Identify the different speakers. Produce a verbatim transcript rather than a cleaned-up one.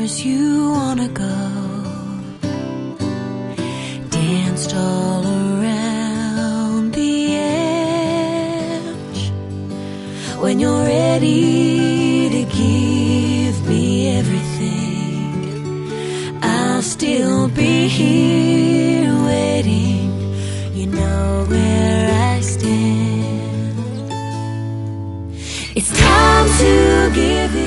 Speaker 1: as you wanna go. Danced all around the edge. When you're ready to give me everything, I'll still be here waiting. You know where I stand. It's time to give it